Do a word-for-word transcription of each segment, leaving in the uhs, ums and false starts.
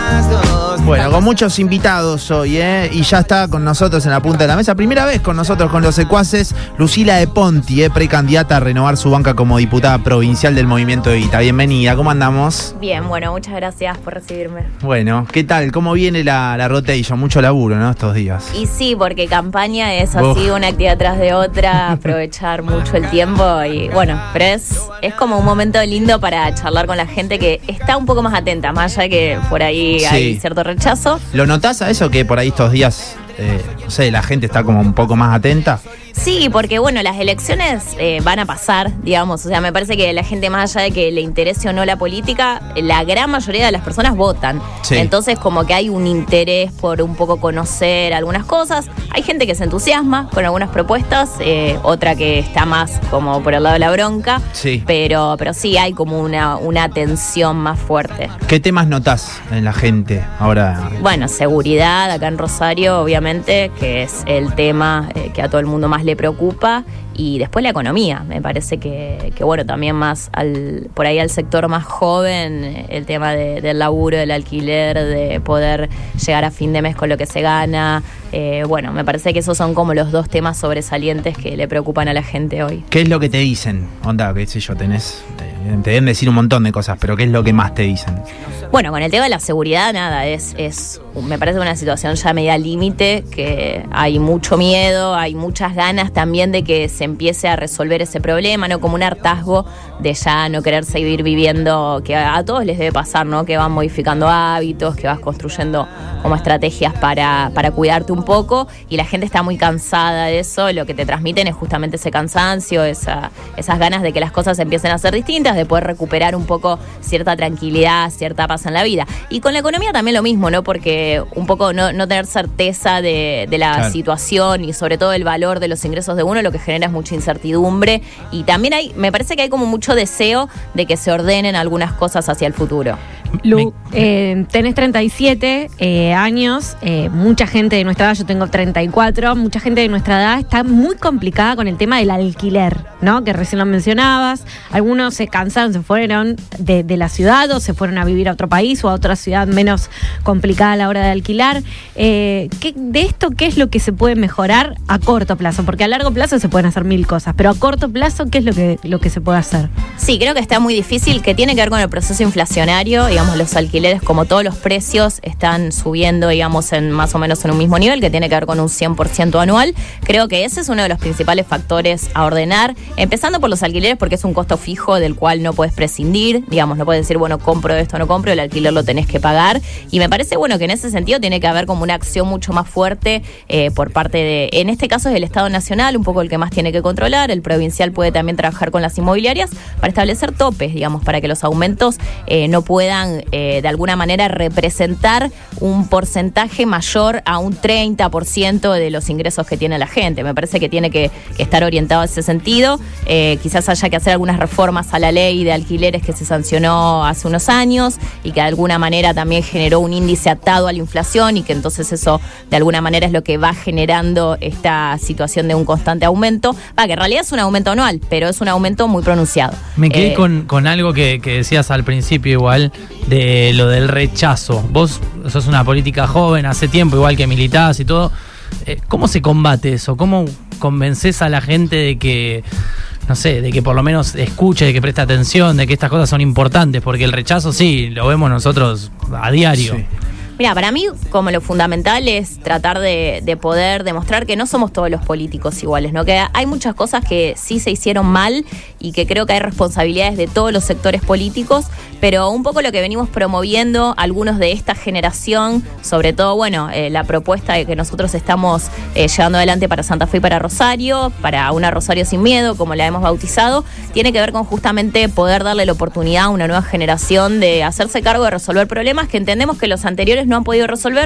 Bueno, con muchos invitados hoy, ¿eh? Y ya está con nosotros en la punta de la mesa. Primera vez con nosotros, con los secuaces, Lucila de Ponti, ¿eh? Precandidata a renovar su banca como diputada provincial del Movimiento Evita. Bienvenida, ¿cómo andamos? Bien, bueno, muchas gracias por recibirme. Bueno, ¿qué tal? ¿Cómo viene la, la rotation? Mucho laburo, ¿no? Estos días. Y sí, porque campaña es así, Uf. una actividad tras de otra, aprovechar mucho el tiempo y bueno, pero es, es como un momento lindo para charlar con la gente que está un poco más atenta, más allá que por ahí sí. hay cierto rechazo. ¿Lo notás a eso que por ahí estos días, eh, no sé, la gente está como un poco más atenta? Sí, porque bueno, las elecciones eh, van a pasar, digamos, o sea, me parece que la gente, más allá de que le interese o no la política, la gran mayoría de las personas votan. Sí. Entonces como que hay un interés por un poco conocer algunas cosas. Hay gente que se entusiasma con algunas propuestas, eh, otra que está más como por el lado de la bronca, sí. pero, pero sí hay como una, una tensión más fuerte. ¿Qué temas notás en la gente ahora? Bueno, seguridad acá en Rosario, obviamente, que es el tema eh, que a todo el mundo más le preocupa, y después la economía. Me parece que, que bueno, también más al por ahí al sector más joven, el tema de, del laburo, del alquiler, de poder llegar a fin de mes con lo que se gana. Eh, bueno, me parece que esos son como los dos temas sobresalientes que le preocupan a la gente hoy. ¿Qué es lo que te dicen? Onda, qué sé yo, tenés, te, te deben decir un montón de cosas, pero ¿qué es lo que más te dicen? Bueno, con el tema de la seguridad, nada, es, es me parece una situación ya media límite, que hay mucho miedo, hay muchas ganas también de que se empiece a resolver ese problema, ¿no? Como un hartazgo de ya no querer seguir viviendo, que a, a todos les debe pasar, ¿no? Que van modificando hábitos, que vas construyendo como estrategias para, para cuidarte un poco, y la gente está muy cansada de eso. Lo que te transmiten es justamente ese cansancio, esa, esas ganas de que las cosas empiecen a ser distintas, de poder recuperar un poco cierta tranquilidad, cierta paz en la vida. Y con la economía también lo mismo, ¿no? Porque un poco no, no tener certeza de, de la claro. situación y sobre todo el valor de los ingresos de uno, lo que genera es mucha incertidumbre, y también hay, me parece que hay como mucho deseo de que se ordenen algunas cosas hacia el futuro. Lu, eh, tenés treinta y siete eh, años, eh, mucha gente de nuestra edad, yo tengo treinta y cuatro, mucha gente de nuestra edad está muy complicada con el tema del alquiler, ¿no? Que recién lo mencionabas. Algunos se cansaron, se fueron de, de la ciudad o se fueron a vivir a otro país o a otra ciudad menos complicada a la hora de alquilar. Eh, ¿qué, de esto, ¿qué es lo que se puede mejorar a corto plazo? Porque a largo plazo se pueden hacer mil cosas, pero a corto plazo, ¿qué es lo que, lo que se puede hacer? Sí, creo que está muy difícil, que tiene que ver con el proceso inflacionario. Digamos, los alquileres, como todos los precios, están subiendo, digamos, en más o menos en un mismo nivel, que tiene que ver con un cien por ciento anual. Creo que ese es uno de los principales factores a ordenar, empezando por los alquileres, porque es un costo fijo del cual no puedes prescindir. Digamos, no puedes decir, bueno, compro esto, no compro, el alquiler lo tenés que pagar. Y me parece, bueno, que en ese sentido tiene que haber como una acción mucho más fuerte eh, por parte de, en este caso es el Estado Nacional, un poco el que más tiene que controlar. El provincial puede también trabajar con las inmobiliarias para establecer topes, digamos, para que los aumentos eh, no puedan eh, de alguna manera representar un porcentaje mayor a un treinta por ciento de los ingresos que tiene la gente. Me parece que tiene que, que estar orientado a ese sentido. Eh, quizás haya que hacer algunas reformas a la ley de alquileres que se sancionó hace unos años y que de alguna manera también generó un índice atado a la inflación, y que entonces eso de alguna manera es lo que va generando esta situación de un constante aumento. Va, que en realidad es un aumento anual, pero es un aumento muy pronunciado. Me quedé eh, con, con algo que, que decías al principio igual, de lo del rechazo. Vos sos una política joven, hace tiempo igual que militás y todo. Eh, ¿Cómo se combate eso? ¿Cómo convences a la gente de que, no sé, de que por lo menos escuche, de que preste atención, de que estas cosas son importantes? Porque el rechazo sí, lo vemos nosotros a diario. Sí. Mira, para mí como lo fundamental es tratar de, de poder demostrar que no somos todos los políticos iguales, ¿no? Que hay muchas cosas que sí se hicieron mal y que creo que hay responsabilidades de todos los sectores políticos, pero un poco lo que venimos promoviendo algunos de esta generación, sobre todo, bueno, eh, la propuesta de que nosotros estamos eh, llevando adelante para Santa Fe y para Rosario, para una Rosario sin miedo, como la hemos bautizado, tiene que ver con justamente poder darle la oportunidad a una nueva generación de hacerse cargo de resolver problemas que entendemos que los anteriores no han podido resolver,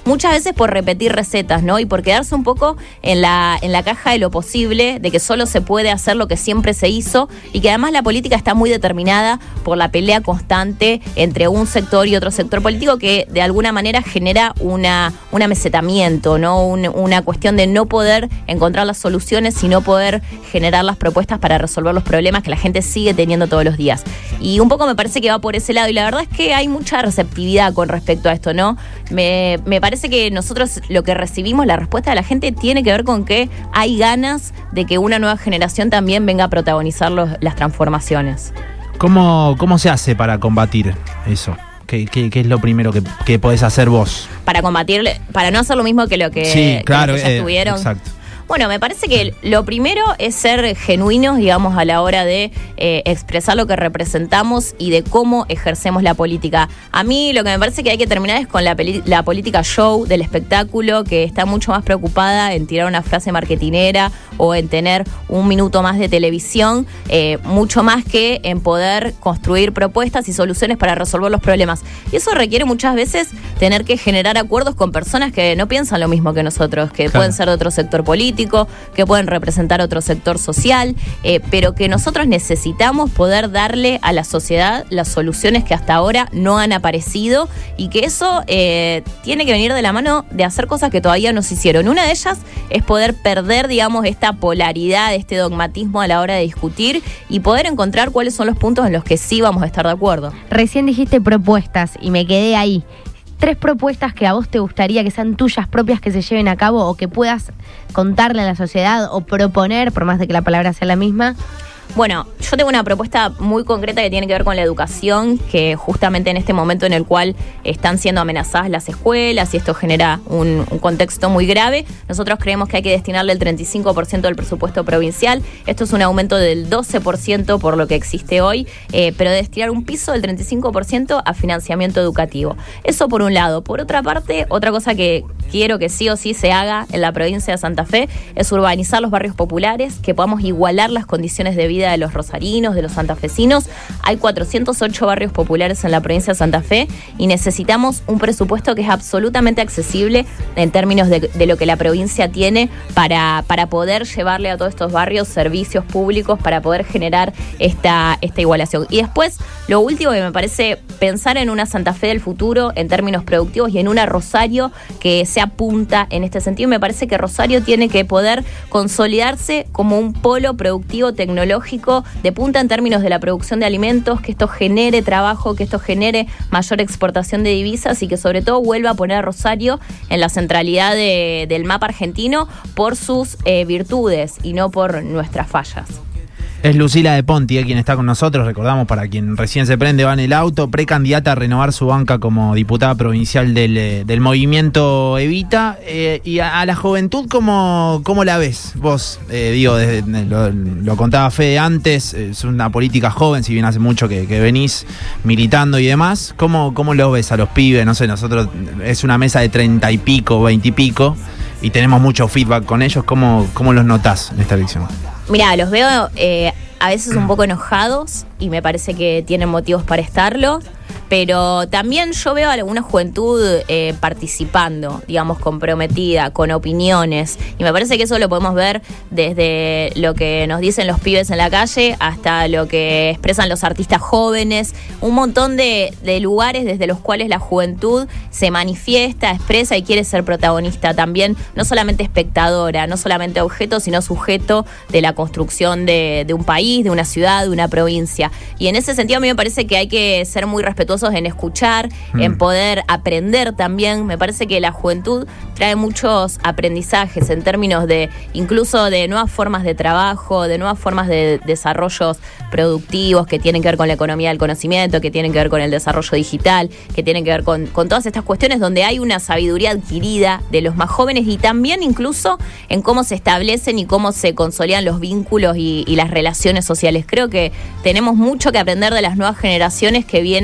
muchas veces por repetir recetas, ¿no? Y por quedarse un poco en la, en la caja de lo posible, de que solo se puede hacer lo que siempre se hizo, y que además la política está muy determinada por la pelea constante entre un sector y otro sector político, que de alguna manera genera una, un amesetamiento, ¿no? Un, una cuestión de no poder encontrar las soluciones y no poder generar las propuestas para resolver los problemas que la gente sigue teniendo todos los días. Y un poco me parece que va por ese lado, y la verdad es que hay mucha receptividad con respecto a esto, ¿no? Me, me parece que nosotros lo que recibimos, la respuesta de la gente tiene que ver con que hay ganas de que una nueva generación también venga a protagonizar los, las transformaciones. ¿Cómo, ¿Cómo se hace para combatir eso? ¿Qué, qué, qué es lo primero que, que podés hacer vos? Para combatir, para no hacer lo mismo que lo que, sí, claro, que ya eh, estuvieron. Exacto. Bueno, me parece que lo primero es ser genuinos, digamos, a la hora de eh, expresar lo que representamos y de cómo ejercemos la política. A mí lo que me parece que hay que terminar es con la, peli- la política show del espectáculo, que está mucho más preocupada en tirar una frase marketinera o en tener un minuto más de televisión, eh, mucho más que en poder construir propuestas y soluciones para resolver los problemas. Y eso requiere muchas veces tener que generar acuerdos con personas que no piensan lo mismo que nosotros, que Claro. pueden ser de otro sector político, que pueden representar otro sector social, eh, pero que nosotros necesitamos poder darle a la sociedad las soluciones que hasta ahora no han aparecido, y que eso eh, tiene que venir de la mano de hacer cosas que todavía no se hicieron. Una de ellas es poder perder, digamos, esta polaridad, este dogmatismo a la hora de discutir, y poder encontrar cuáles son los puntos en los que sí vamos a estar de acuerdo. Recién dijiste propuestas y me quedé ahí. Tres propuestas que a vos te gustaría que sean tuyas propias, que se lleven a cabo o que puedas contarle a la sociedad o proponer, por más de que la palabra sea la misma. Bueno, yo tengo una propuesta muy concreta que tiene que ver con la educación, que justamente en este momento en el cual están siendo amenazadas las escuelas y esto genera un, un contexto muy grave, nosotros creemos que hay que destinarle el treinta y cinco por ciento del presupuesto provincial. Esto es un aumento del doce por ciento por lo que existe hoy, eh, pero destinar un piso del treinta y cinco por ciento a financiamiento educativo. Eso por un lado. Por otra parte, otra cosa que quiero que sí o sí se haga en la provincia de Santa Fe es urbanizar los barrios populares, que podamos igualar las condiciones de vida de los rosarinos, de los santafesinos. Hay cuatrocientos ocho barrios populares en la provincia de Santa Fe y necesitamos un presupuesto que es absolutamente accesible en términos de, de lo que la provincia tiene para, para poder llevarle a todos estos barrios servicios públicos, para poder generar esta, esta igualación. Y después, lo último que me parece, pensar en una Santa Fe del futuro en términos productivos y en una Rosario que sea punta en este sentido. Me parece que Rosario tiene que poder consolidarse como un polo productivo tecnológico de punta en términos de la producción de alimentos, que esto genere trabajo, que esto genere mayor exportación de divisas y que sobre todo vuelva a poner a Rosario en la centralidad de, del mapa argentino por sus eh, virtudes y no por nuestras fallas. Es Lucila de Ponti, eh, quien está con nosotros. Recordamos, para quien recién se prende, va en el auto, precandidata a renovar su banca como diputada provincial del, eh, del movimiento Evita. Eh, y a, a la juventud, ¿cómo, cómo la ves? Vos, eh, digo, desde, lo, lo contaba Fede antes, es una política joven, si bien hace mucho que, que venís militando y demás. ¿Cómo, ¿Cómo lo ves a los pibes? No sé, nosotros es una mesa de treinta y pico, veinte y pico, y tenemos mucho feedback con ellos. ¿Cómo, cómo los notás en esta elección? Mirá, los veo eh, a veces un poco enojados y me parece que tienen motivos para estarlo, pero también yo veo a alguna juventud eh, participando, digamos, comprometida, con opiniones, y me parece que eso lo podemos ver desde lo que nos dicen los pibes en la calle hasta lo que expresan los artistas jóvenes, un montón de, de lugares desde los cuales la juventud se manifiesta, expresa y quiere ser protagonista también, no solamente espectadora, no solamente objeto, sino sujeto de la construcción de, de un país, de una ciudad, de una provincia. Y en ese sentido a mí me parece que hay que ser muy respetuosos en escuchar, mm. en poder aprender también. Me parece que la juventud trae muchos aprendizajes en términos de, incluso de nuevas formas de trabajo, de nuevas formas de desarrollos productivos que tienen que ver con la economía del conocimiento, que tienen que ver con el desarrollo digital, que tienen que ver con, con todas estas cuestiones donde hay una sabiduría adquirida de los más jóvenes y también incluso en cómo se establecen y cómo se consolidan los vínculos y, y las relaciones sociales. Creo que tenemos mucho que aprender de las nuevas generaciones que vienen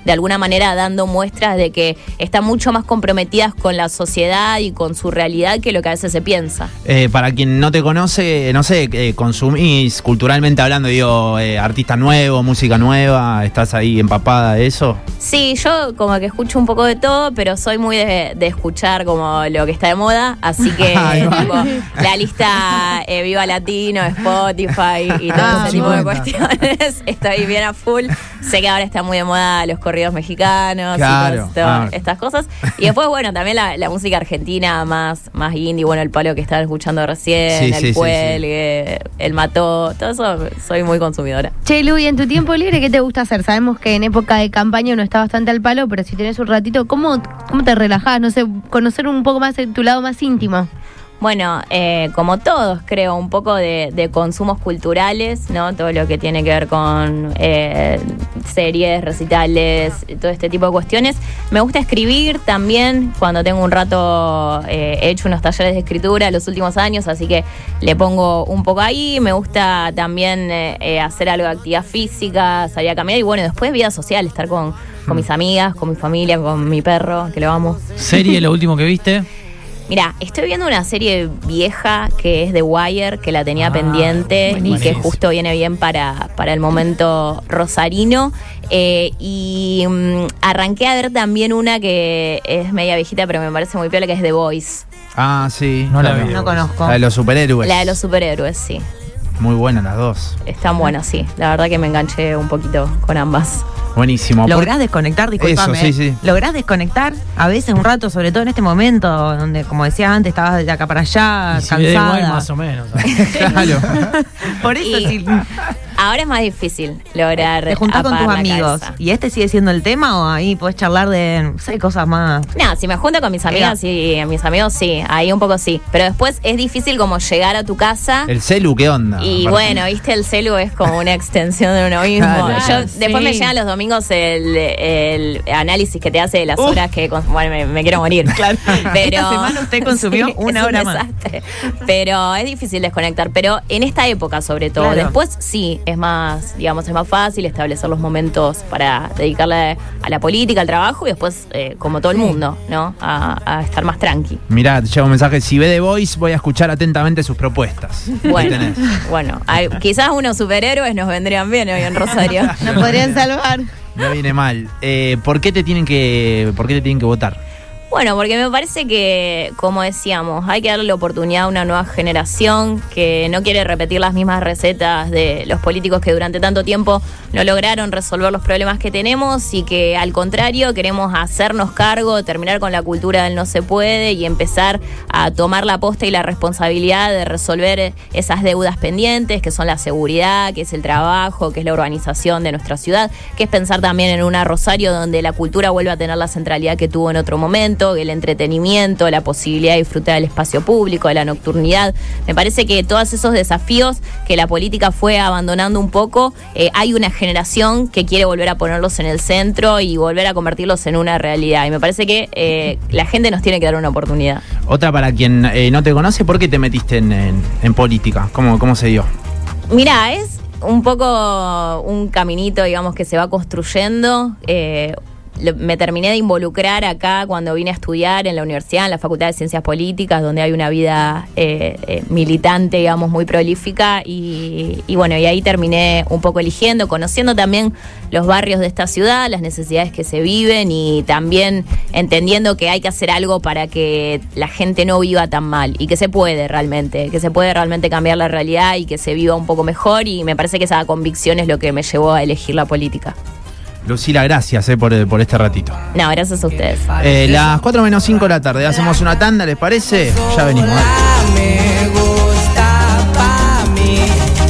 de alguna manera dando muestras de que están mucho más comprometidas con la sociedad y con su realidad que lo que a veces se piensa. Eh, para quien no te conoce, no sé, eh, consumís culturalmente hablando, digo, eh, artista nuevo, música nueva, ¿estás ahí empapada de eso? Sí, yo como que escucho un poco de todo, pero soy muy de, de escuchar como lo que está de moda, así que tipo, la lista eh, Viva Latino, Spotify y todo Ah, ese tipo de bueno. cuestiones, estoy bien a full. Sé que ahora está muy de moda los corridos mexicanos Claro, y todas esto- ah. estas cosas. Y después, bueno, también la, la música argentina más, más indie, bueno, el palo que estaban escuchando recién, Sí, el sí, sí, Cuelgue, el Mató, todo eso soy muy consumidora. Che, Lu, y en tu tiempo libre, ¿qué te gusta hacer? Sabemos que en época de campaña uno está bastante al palo, pero si tenés un ratito, ¿cómo, cómo te relajás? No sé, conocer un poco más de tu lado más íntimo. Bueno, eh, como todos, creo, un poco de, de consumos culturales, ¿no? Todo lo que tiene que ver con eh, series, recitales, todo este tipo de cuestiones. Me gusta escribir también, cuando tengo un rato, eh, he hecho unos talleres de escritura los últimos años, así que le pongo un poco ahí. Me gusta también eh, eh, hacer algo de actividad física, salir a caminar y bueno, después vida social, estar con, con mis amigas, con mi familia, con mi perro, que lo amo. ¿Serie lo último que viste? Mira, estoy viendo una serie vieja que es The Wire, que la tenía Ah, pendiente y que buenísimo. justo viene bien para, para el momento rosarino. Eh, y mm, arranqué a ver también una que es media viejita, pero me parece muy piola, que es The Boys. Ah, sí. No la claro. vi. No conozco. La de los superhéroes. La de los superhéroes, sí. Muy buena las dos. Están buenas, sí. La verdad que me enganché un poquito con ambas. Buenísimo. ¿Lográs desconectar? Disculpame. Eso, sí, sí. ¿Lográs desconectar? A veces un rato, sobre todo en este momento, donde, como decía antes, estabas de acá para allá, Y si me da igual, cansada. más o menos. Claro. Por eso, Y- si Ahora es más difícil lograr te juntás con tus apagar la amigos, cabeza. ¿y este sigue siendo el tema o ahí podés charlar de, no sé, cosas más? No, si me junto con mis amigas y mis amigos, sí, ahí un poco sí. Pero después es difícil como llegar a tu casa. El celu, ¿qué onda? Y Aparte. bueno, viste, el celu es como una extensión de uno mismo. Claro. Yo después me Sí. llegan los domingos el, el análisis que te hace de las Uf. horas que cons- bueno, me, me quiero morir. Claro. Pero Esta semana usted consumió Sí, una es un hora más. desastre. Pero es difícil desconectar. Pero en esta época, sobre todo. Claro. Después sí, es más, digamos, es más fácil establecer los momentos para dedicarle a la política, al trabajo y después, eh, como todo el mundo, ¿no? A, a estar más tranqui. Mirá, te llega un mensaje. Si ve The Voice, voy a escuchar atentamente sus propuestas. Ahí Bueno, tenés. bueno, hay- quizás unos superhéroes nos vendrían bien hoy en Rosario. Nos podrían salvar. No viene mal. Eh, ¿por qué te tienen que, por qué te tienen que votar? Bueno, porque me parece que, como decíamos, hay que darle la oportunidad a una nueva generación que no quiere repetir las mismas recetas de los políticos que durante tanto tiempo no lograron resolver los problemas que tenemos y que al contrario queremos hacernos cargo, terminar con la cultura del no se puede y empezar a tomar la posta y la responsabilidad de resolver esas deudas pendientes, que son la seguridad, que es el trabajo, que es la urbanización de nuestra ciudad, que es pensar también en una Rosario donde la cultura vuelva a tener la centralidad que tuvo en otro momento, el entretenimiento, la posibilidad de disfrutar del espacio público, de la nocturnidad. Me parece que todos esos desafíos que la política fue abandonando un poco, eh, hay una generación que quiere volver a ponerlos en el centro y volver a convertirlos en una realidad. Y me parece que eh, la gente nos tiene que dar una oportunidad. Otra para quien eh, no te conoce, ¿por qué te metiste en, en- en política? ¿Cómo, ¿Cómo se dio? Mirá, es un poco un caminito, digamos, que se va construyendo. Eh, lo- me terminé de involucrar acá cuando vine a estudiar en la universidad, en la Facultad de Ciencias Políticas, donde hay una vida eh, eh, militante, digamos, muy prolífica. Y, y bueno, y ahí terminé un poco eligiendo, conociendo también los barrios de esta ciudad, las necesidades que se viven y también entendiendo que hay que hacer algo para que la gente no viva tan mal y que se puede realmente, que se puede realmente cambiar la realidad y que se viva un poco mejor, y me parece que esa convicción es lo que me llevó a elegir la política. Lucila, gracias eh, por, por este ratito. No, gracias a ustedes. Eh, las cuatro menos cinco de la tarde, hacemos una tanda, ¿les parece? Ya venimos. ¿eh? Me gusta pa' mí.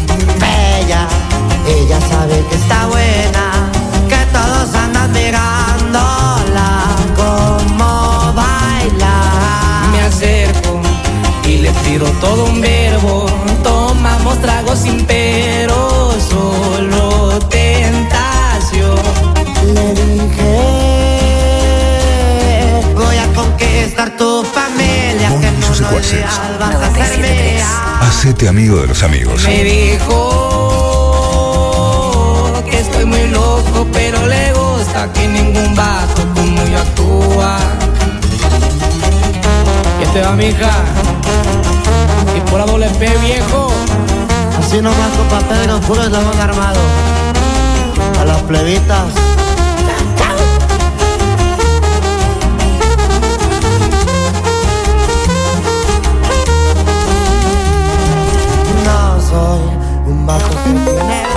Bella, ella sabe que está buena, que todos andan mirándola como baila. Me acerco y le tiro todo un verbo. Tomamos tragos sin pero, solo tentación. Le dije, voy a conquistar tu familia, Vos que y en sus unos secuaces. días vas a ser mía. Hacete amigo de los amigos. Me dijo que estoy muy loco, pero le gusta está aquí ningún vato como yo actúa. Y este va, mija, y por la doble P, viejo. Así nomás, compa Pedro, puro eslabón armado. A las plebitas. No soy un vato centinela.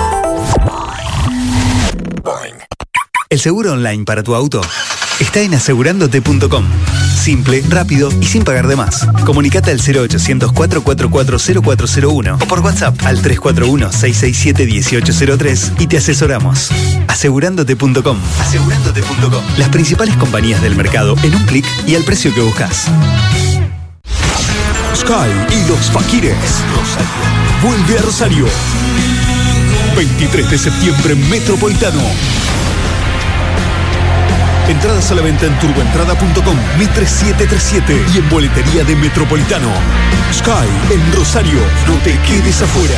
El seguro online para tu auto está en asegurándote punto com. Simple, rápido y sin pagar de más. Comunicate al cero ochocientos, cuatro cuatro cuatro, cero cuatro cero uno o por WhatsApp al tres cuatro uno, seis seis siete, uno ocho cero tres y te asesoramos. asegurándote punto com. asegurándote punto com. Las principales compañías del mercado en un clic y al precio que buscas. Sky y los Fakires. Rosario. Vuelve a Rosario. veintitrés de septiembre en Metropolitano. Entradas a la venta en turboentrada punto com, M I tres siete tres siete y en boletería de Metropolitano. Sky en Rosario, no te quedes afuera.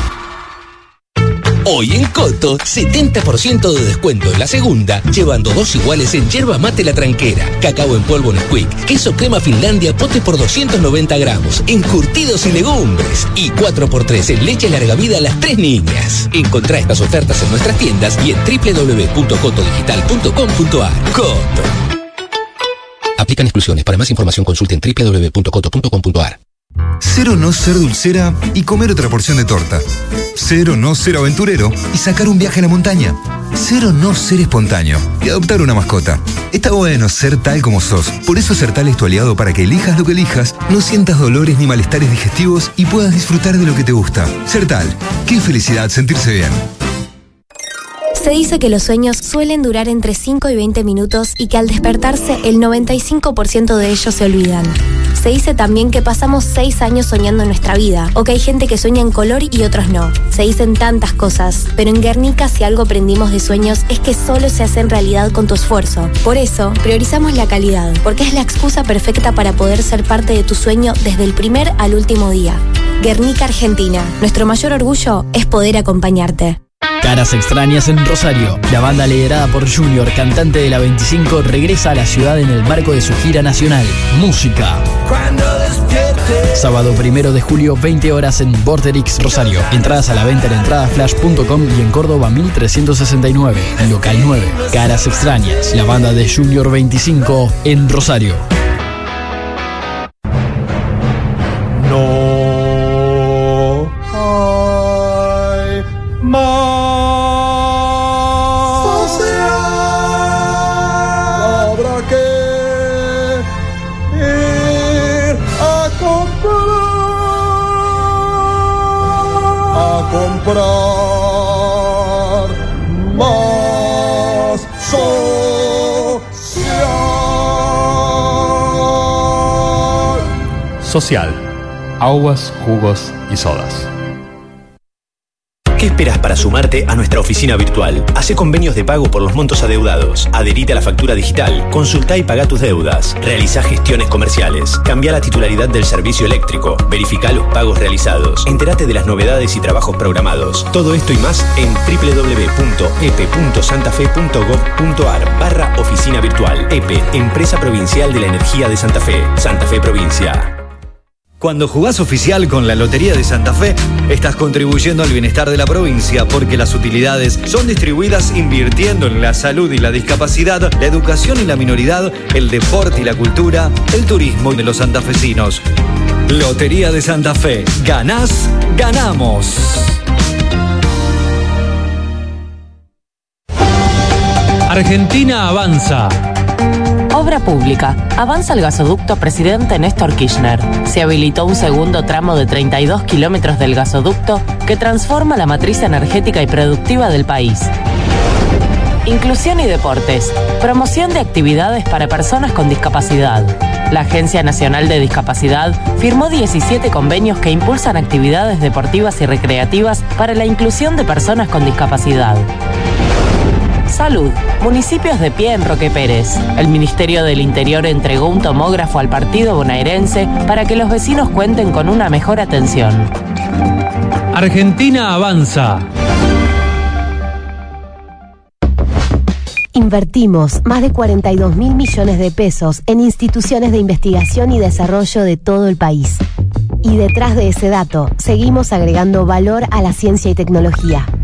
Hoy en Coto, setenta por ciento de descuento en la segunda, llevando dos iguales en yerba mate La Tranquera, cacao en polvo Nesquik, queso crema Finlandia pote por doscientos noventa gramos, encurtidos y legumbres, y cuatro por tres en leche larga vida Las Tres Niñas. Encontrá estas ofertas en nuestras tiendas y en doble u doble u doble u punto coto digital punto com punto a r. Coto. Aplican exclusiones. Para más información consulte en doble u doble u doble u punto coto punto com punto a r. Cero no ser dulcera y comer otra porción de torta. Cero no ser aventurero y sacar un viaje a la montaña. Cero no ser espontáneo y adoptar una mascota. Está bueno ser tal como sos. Por eso Sertal es tu aliado para que elijas lo que elijas, no sientas dolores ni malestares digestivos y puedas disfrutar de lo que te gusta. Sertal, qué felicidad sentirse bien. Se dice que los sueños suelen durar entre cinco y veinte minutos y que al despertarse el noventa y cinco por ciento de ellos se olvidan. Se dice también que pasamos seis años soñando en nuestra vida, o que hay gente que sueña en color y otros no. Se dicen tantas cosas, pero en Guernica si algo aprendimos de sueños es que solo se hacen realidad con tu esfuerzo. Por eso, priorizamos la calidad, porque es la excusa perfecta para poder ser parte de tu sueño desde el primer al último día. Guernica, Argentina. Nuestro mayor orgullo es poder acompañarte. Caras extrañas en Rosario. La banda liderada por Junior, cantante de la veinticinco, regresa a la ciudad en el marco de su gira nacional. Música. Sábado primero de julio, veinte horas en Vorterix, Rosario. Entradas a la venta en entradaflash punto com y en Córdoba mil trescientos sesenta y nueve, local nueve. Caras extrañas. La banda de Junior veinticinco en Rosario. No. Comprar más social. Social. Aguas, jugos y sodas. ¿Qué esperas para sumarte a nuestra oficina virtual? Hacé convenios de pago por los montos adeudados. Adherite a la factura digital. Consultá y pagá tus deudas. Realizá gestiones comerciales. Cambia la titularidad del servicio eléctrico. Verificá los pagos realizados. Entérate de las novedades y trabajos programados. Todo esto y más en doble u doble u doble u punto e p e punto santafe punto gov punto a r barra oficina virtual. E P E, Empresa Provincial de la Energía de Santa Fe. Santa Fe Provincia. Cuando jugás oficial con la Lotería de Santa Fe, estás contribuyendo al bienestar de la provincia porque las utilidades son distribuidas invirtiendo en la salud y la discapacidad, la educación y la minoridad, el deporte y la cultura, el turismo de los santafesinos. Lotería de Santa Fe. Ganás, ganamos. Argentina avanza. Obra pública. Avanza el gasoducto Presidente Néstor Kirchner. Se habilitó un segundo tramo de treinta y dos kilómetros del gasoducto que transforma la matriz energética y productiva del país. Inclusión y deportes. Promoción de actividades para personas con discapacidad. La Agencia Nacional de Discapacidad firmó diecisiete convenios que impulsan actividades deportivas y recreativas para la inclusión de personas con discapacidad. Salud. Municipios de pie en Roque Pérez. El Ministerio del Interior entregó un tomógrafo al partido bonaerense para que los vecinos cuenten con una mejor atención. Argentina avanza. Invertimos más de cuarenta y dos mil millones de pesos en instituciones de investigación y desarrollo de todo el país. Y detrás de ese dato, seguimos agregando valor a la ciencia y tecnología.